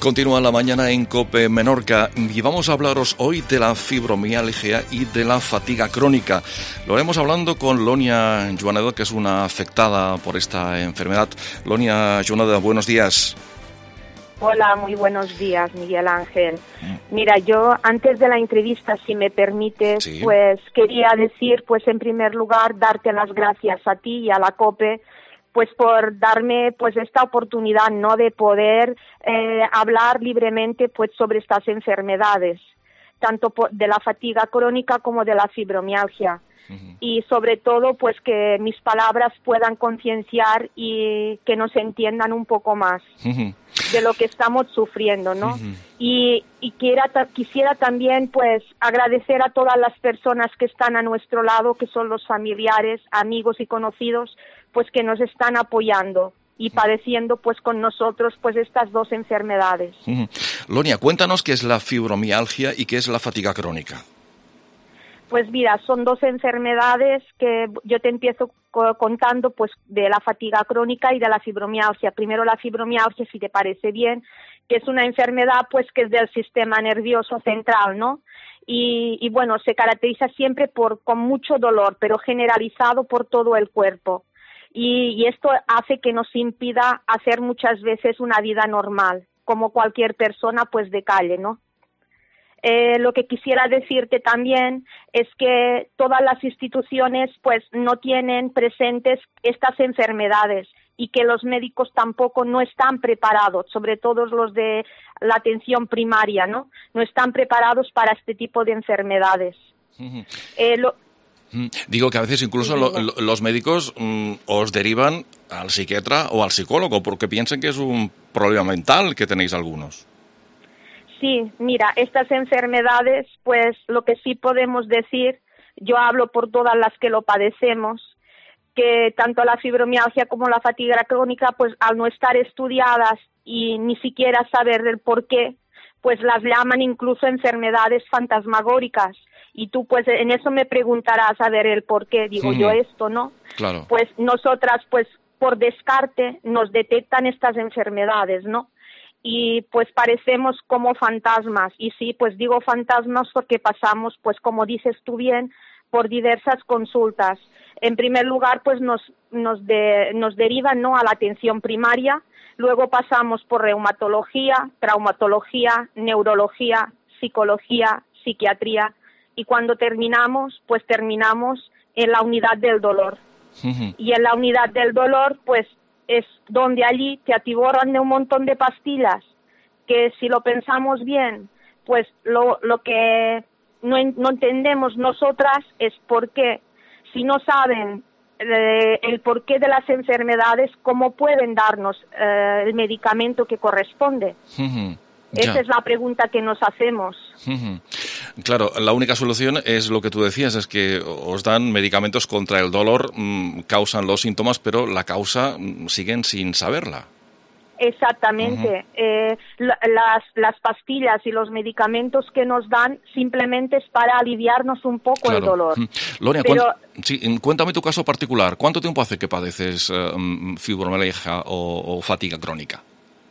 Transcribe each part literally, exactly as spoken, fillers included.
Continúa la mañana en COPE Menorca y vamos a hablaros hoy de la fibromialgia y de la fatiga crónica. Lo haremos hablando con Lonia Joaneda, que es una afectada por esta enfermedad. Lonia Joaneda, buenos días. Hola, muy buenos días, Miguel Ángel. Mira, yo antes de la entrevista, si me permites, sí. pues quería decir, pues en primer lugar, darte las gracias a ti y a la COPE, pues por darme pues esta oportunidad, ¿no?, de poder eh, hablar libremente pues sobre estas enfermedades, tanto por, de la fatiga crónica como de la fibromialgia. Uh-huh. Y sobre todo pues que mis palabras puedan concienciar y que nos entiendan un poco más uh-huh. de lo que estamos sufriendo, ¿no? Uh-huh. Y, y quiera, quisiera también pues agradecer a todas las personas que están a nuestro lado, que son los familiares, amigos y conocidos, pues que nos están apoyando y padeciendo pues con nosotros pues estas dos enfermedades. Uh-huh. Lonia, cuéntanos qué es la fibromialgia y qué es la fatiga crónica. Pues mira, son dos enfermedades que yo te empiezo contando pues de la fatiga crónica y de la fibromialgia. Primero la fibromialgia, si te parece bien, que es una enfermedad pues que es del sistema nervioso central, ¿no? Y, y bueno, se caracteriza siempre por con mucho dolor, pero generalizado por todo el cuerpo. Y, y esto hace que nos impida hacer muchas veces una vida normal, como cualquier persona pues de calle, ¿no? Eh, lo que quisiera decirte también es que todas las instituciones pues no tienen presentes estas enfermedades y que los médicos tampoco no están preparados, sobre todo los de la atención primaria, ¿no? No están preparados para este tipo de enfermedades. Uh-huh. Eh, lo, Digo que a veces incluso lo, lo, los médicos mm, os derivan al psiquiatra o al psicólogo porque piensan que es un problema mental que tenéis algunos. Sí, mira, estas enfermedades, pues lo que sí podemos decir, yo hablo por todas las que lo padecemos, que tanto la fibromialgia como la fatiga crónica, pues al no estar estudiadas y ni siquiera saber el por qué, pues las llaman incluso enfermedades fantasmagóricas. Y tú, pues, en eso me preguntarás a ver el por qué, digo sí. yo esto, ¿no? Claro. Pues nosotras, pues, por descarte, nos detectan estas enfermedades, ¿no? Y pues parecemos como fantasmas, y sí, pues digo fantasmas porque pasamos, pues como dices tú bien, por diversas consultas. En primer lugar, pues nos nos de, nos derivan, ¿no?, a la atención primaria, luego pasamos por reumatología, traumatología, neurología, psicología, psiquiatría, y cuando terminamos, pues terminamos en la unidad del dolor. Uh-huh. Y en la unidad del dolor, pues es donde allí te atiborran de un montón de pastillas que si lo pensamos bien, pues lo, lo que no, no entendemos nosotras es por qué, si no saben eh, el porqué de las enfermedades, cómo pueden darnos eh, el medicamento que corresponde. Uh-huh. Esa ya. es la pregunta que nos hacemos. Uh-huh. Claro, la única solución es lo que tú decías, es que os dan medicamentos contra el dolor, mmm, causan los síntomas, pero la causa mmm, siguen sin saberla. Exactamente. Uh-huh. Eh, las, las pastillas y los medicamentos que nos dan simplemente es para aliviarnos un poco claro. el dolor. Uh-huh. Lonia, pero... cuént- sí, cuéntame tu caso particular. ¿Cuánto tiempo hace que padeces uh, fibromialgia o, o fatiga crónica?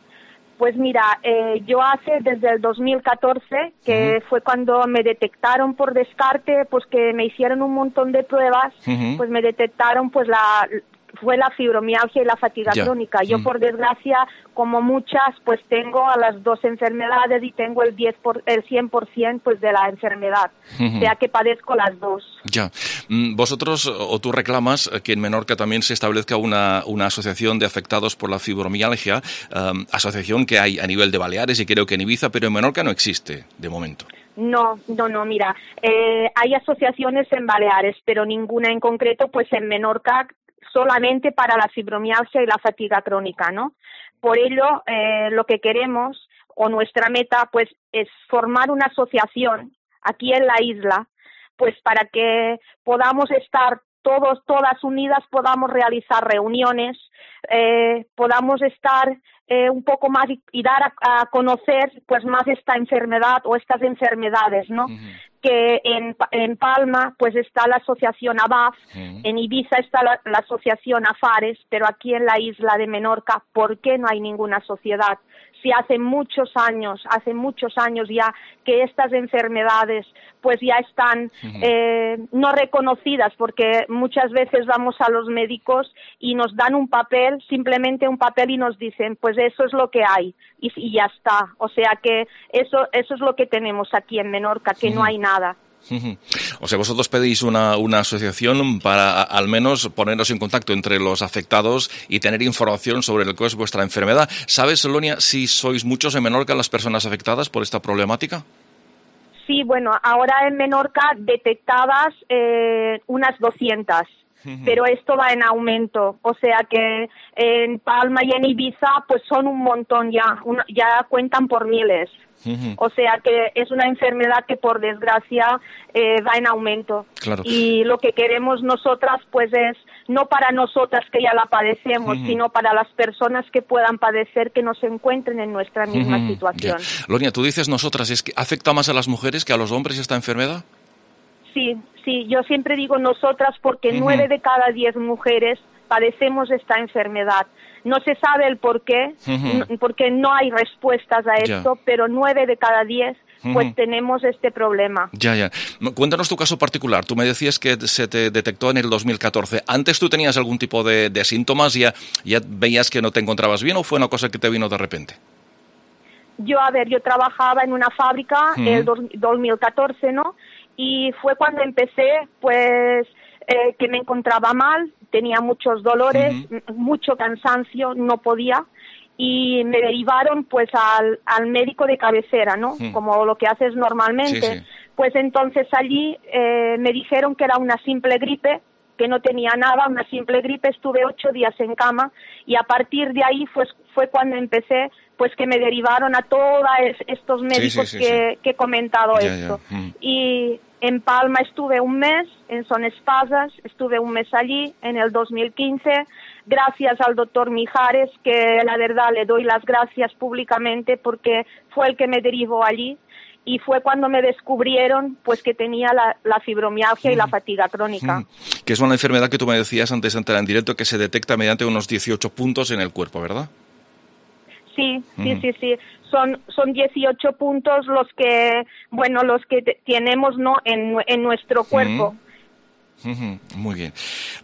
Pues mira, eh, yo hace desde el dos mil catorce, que uh-huh. fue cuando me detectaron por descarte, pues que me hicieron un montón de pruebas, uh-huh. pues me detectaron pues la fue la fibromialgia y la fatiga ya. crónica. Yo uh-huh. por desgracia, como muchas, pues tengo a las dos enfermedades y tengo el diez por, el cien por ciento pues de la enfermedad, uh-huh. o sea que padezco las dos. Ya. Vosotros o tú reclamas que en Menorca también se establezca una, una asociación de afectados por la fibromialgia, um, asociación que hay a nivel de Baleares y creo que en Ibiza, pero en Menorca no existe de momento. No, no, no, mira, eh, hay asociaciones en Baleares, pero ninguna en concreto, pues en Menorca solamente para la fibromialgia y la fatiga crónica, ¿no? Por ello, eh, lo que queremos, o nuestra meta, pues, es formar una asociación aquí en la isla, pues para que podamos estar todos, todas unidas, podamos realizar reuniones, eh, podamos estar eh, un poco más y, y dar a, a conocer, pues, más esta enfermedad o estas enfermedades, ¿no? Uh-huh. que en, en Palma pues está la asociación ABAF, uh-huh. en Ibiza está la, la asociación AFARES, pero aquí en la isla de Menorca, ¿por qué no hay ninguna sociedad? Si hace muchos años, hace muchos años ya que estas enfermedades pues ya están uh-huh. eh, no reconocidas, porque muchas veces vamos a los médicos y nos dan un papel, simplemente un papel, y nos dicen pues eso es lo que hay y, y ya está. O sea que eso, eso es lo que tenemos aquí en Menorca, que uh-huh. no hay nada. O sea, vosotros pedís una, una asociación para al menos poneros en contacto entre los afectados y tener información sobre lo que es vuestra enfermedad. ¿Sabes, Lonia, si sois muchos en Menorca las personas afectadas por esta problemática? Sí, bueno, ahora en Menorca detectadas eh, unas doscientas. Pero esto va en aumento, o sea que en Palma y en Ibiza pues son un montón ya, una, ya cuentan por miles. Uh-huh. O sea que es una enfermedad que por desgracia eh, va en aumento. Claro. Y lo que queremos nosotras pues es, no para nosotras que ya la padecemos, uh-huh. sino para las personas que puedan padecer, que no se encuentren en nuestra misma uh-huh. situación. Yeah. Lonia, tú dices nosotras, ¿es que afecta más a las mujeres que a los hombres esta enfermedad? Sí, sí, yo siempre digo nosotras porque nueve uh-huh. de cada diez mujeres padecemos esta enfermedad. No se sabe el por qué, uh-huh. n- porque no hay respuestas a esto, yeah. pero nueve de cada diez pues uh-huh. tenemos este problema. Ya, ya. Cuéntanos tu caso particular. Tú me decías que se te detectó en el dos mil catorce. ¿Antes tú tenías algún tipo de, de síntomas? ¿Ya, ¿Ya veías que no te encontrabas bien o fue una cosa que te vino de repente? Yo, a ver, yo trabajaba en una fábrica uh-huh. el dos mil catorce, ¿no? Y fue cuando empecé, pues, eh, que me encontraba mal, tenía muchos dolores, uh-huh. mucho cansancio, no podía, y me derivaron, pues, al, al médico de cabecera, ¿no? Uh-huh. Como lo que haces normalmente. Sí, sí. Pues entonces allí eh, me dijeron que era una simple gripe, que no tenía nada, una simple gripe, estuve ocho días en cama, y a partir de ahí fue, fue cuando empecé, pues que me derivaron a todos estos médicos sí, sí, sí, que, sí. que he comentado ya, esto. Ya. Mm. Y en Palma estuve un mes, en Son Espasas, estuve un mes allí, en el dos mil quince, gracias al doctor Mijares, que la verdad le doy las gracias públicamente porque fue el que me derivó allí. Y fue cuando me descubrieron pues que tenía la, la fibromialgia mm. y la fatiga crónica. Mm. Que es una enfermedad que tú me decías antes de entrar en directo que se detecta mediante unos dieciocho puntos en el cuerpo, ¿verdad? Sí, mm. sí, sí, sí. Son son dieciocho puntos los que, bueno, los que te, tenemos, ¿no? en, en nuestro cuerpo. Mm. Muy bien.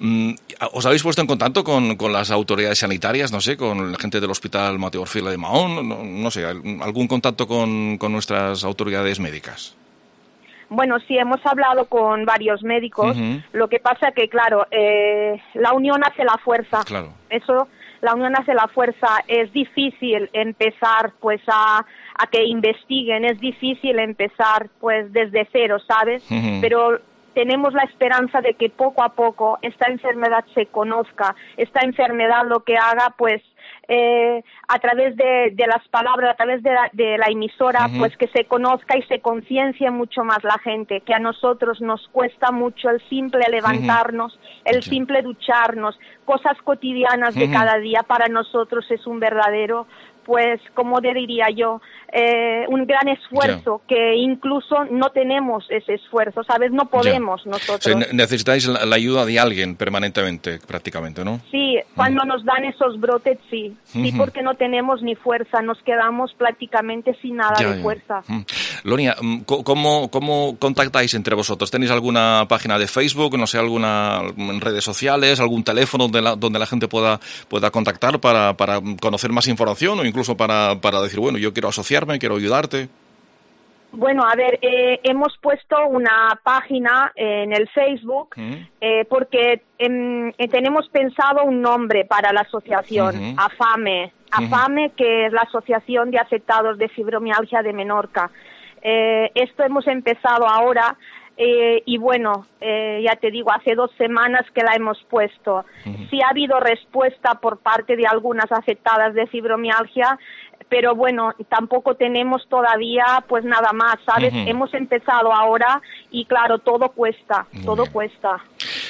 ¿Os habéis puesto en contacto con, con las autoridades sanitarias, no sé, con la gente del Hospital Mateo Orfila de Mahón? No, no sé, ¿algún contacto con, con nuestras autoridades médicas? Bueno, sí, hemos hablado con varios médicos. Uh-huh. Lo que pasa que, claro, eh, la unión hace la fuerza. Claro. Eso, la unión hace la fuerza. Es difícil empezar, pues, a, a que investiguen. Es difícil empezar, pues, desde cero, ¿sabes? Uh-huh. Pero tenemos la esperanza de que poco a poco esta enfermedad se conozca, esta enfermedad lo que haga, pues, eh, a través de, de las palabras, a través de la, de la emisora, uh-huh. pues que se conozca y se conciencie mucho más la gente, que a nosotros nos cuesta mucho el simple levantarnos, uh-huh. el okay. simple ducharnos, cosas cotidianas uh-huh. de cada día, para nosotros es un verdadero, pues, como diría yo, eh, un gran esfuerzo, yeah. que incluso no tenemos ese esfuerzo, ¿sabes? No podemos yeah. nosotros. O sea, necesitáis la, la ayuda de alguien permanentemente, prácticamente, ¿no? Sí, cuando uh-huh. nos dan esos brotes, sí. Sí, uh-huh. porque no tenemos ni fuerza, nos quedamos prácticamente sin nada yeah, de yeah. fuerza. Uh-huh. Lonia, ¿cómo, ¿cómo contactáis entre vosotros? ¿Tenéis alguna página de Facebook, no sé, alguna en redes sociales, algún teléfono donde la, donde la gente pueda, pueda contactar para, para conocer más información o incluso para, para decir, bueno, yo quiero asociarme, quiero ayudarte? Bueno, a ver, eh, hemos puesto una página en el Facebook uh-huh. eh, porque eh, tenemos pensado un nombre para la asociación, uh-huh. AFAME, AFAME, uh-huh. que es la Asociación de Afectados de Fibromialgia de Menorca. Eh, esto hemos empezado ahora eh, y bueno, eh, ya te digo, hace dos semanas que la hemos puesto. Uh-huh. Sí ha habido respuesta por parte de algunas afectadas de fibromialgia, pero bueno, tampoco tenemos todavía pues nada más, ¿sabes? Uh-huh. Hemos empezado ahora y claro, todo cuesta, Muy todo bien. cuesta.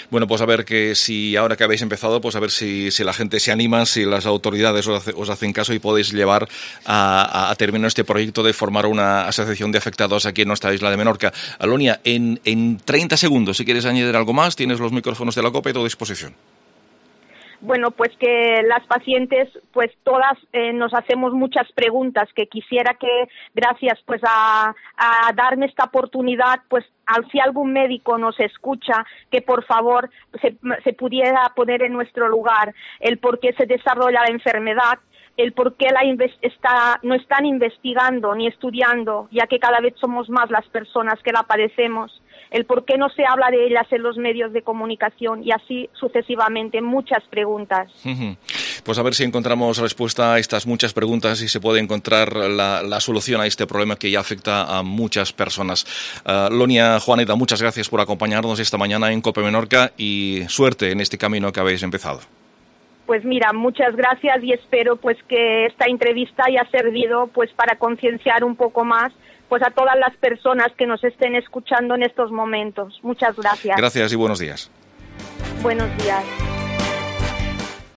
Bueno, pues a ver que si ahora que habéis empezado, pues a ver si, si la gente se anima, si las autoridades os, hace, os hacen caso y podéis llevar a, a, a término este proyecto de formar una asociación de afectados aquí en nuestra isla de Menorca. Alonia, en, en treinta segundos, si quieres añadir algo más, tienes los micrófonos de la COPE a tu disposición. Bueno, pues que las pacientes, pues todas eh, nos hacemos muchas preguntas, que quisiera que, gracias pues a, a darme esta oportunidad, pues al, si algún médico nos escucha, que por favor se, se pudiera poner en nuestro lugar el por qué se desarrolla la enfermedad, el por qué la está, no están investigando ni estudiando, ya que cada vez somos más las personas que la padecemos, el por qué no se habla de ellas en los medios de comunicación y así sucesivamente, muchas preguntas. Pues a ver si encontramos respuesta a estas muchas preguntas y se puede encontrar la, la solución a este problema que ya afecta a muchas personas. Uh, Lonia, Juaneta, muchas gracias por acompañarnos esta mañana en COPE Menorca y suerte en este camino que habéis empezado. Pues mira, muchas gracias y espero pues que esta entrevista haya servido pues para concienciar un poco más pues a todas las personas que nos estén escuchando en estos momentos. Muchas gracias. Gracias y buenos días. Buenos días.